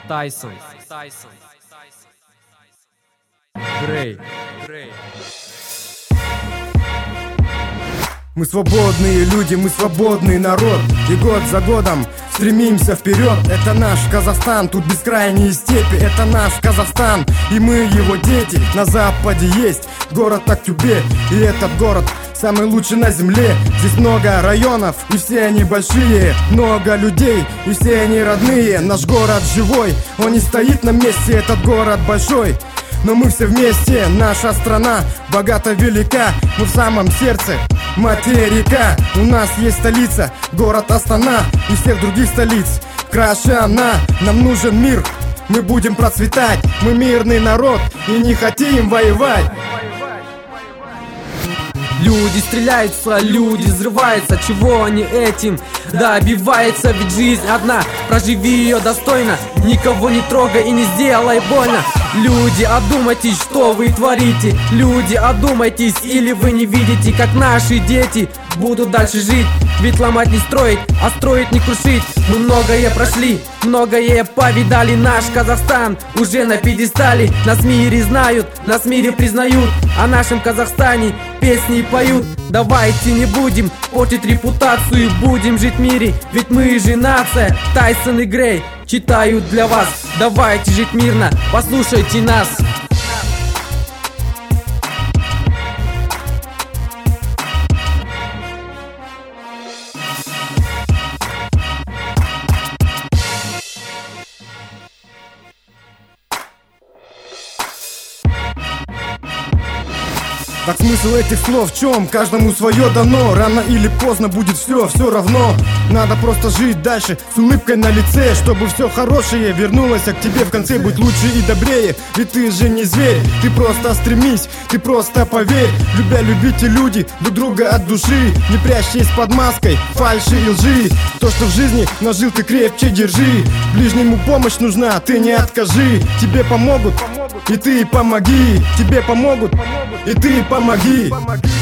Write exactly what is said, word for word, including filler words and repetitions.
Тайсон. Грей. Мы свободные люди, мы свободный народ, и год за годом стремимся вперед. Это наш Казахстан, тут бескрайние степи. Это наш Казахстан, и мы его дети. На западе есть город Актюбе, и этот город самый лучший на земле. Здесь много районов, и все они большие. Много людей, и все они родные. Наш город живой, он не стоит на месте. Этот город большой, но мы все вместе. Наша страна богата, велика. Мы в самом сердце материка. У нас есть столица, город Астана, и всех других столиц краше она. Нам нужен мир, мы будем процветать. Мы мирный народ и не хотим воевать. Люди стреляются, люди взрываются. Чего они этим добиваются? Ведь жизнь одна, проживи ее достойно. Никого не трогай и не сделай больно. Люди, одумайтесь, что вы творите. Люди, одумайтесь, или вы не видите, как наши дети будут дальше жить. Ведь ломать не строить, а строить не крушить. Мы многое прошли, многое повидали. Наш Казахстан уже на пьедестале. Нас в мире знают, нас в мире признают. О нашем Казахстане песни поют. Давайте не будем портить репутацию, будем жить в мире, ведь мы же нация. Тайсон и Грей читают для вас. Давайте жить мирно, послушайте нас. Так смысл этих слов в чем? Каждому свое дано. Рано или поздно будет все, все равно. Надо просто жить дальше с улыбкой на лице, чтобы все хорошее вернулось, а к тебе в конце будет лучше и добрее. Ведь ты же не зверь, ты просто стремись, ты просто поверь. Любя, любите люди друг друга от души. Не прячьтесь под маской фальши и лжи. То, что в жизни нажил, ты крепче держи. Ближнему помощь нужна, ты не откажи. Тебе помогут, и ты помоги. Тебе помогут, и ты помоги.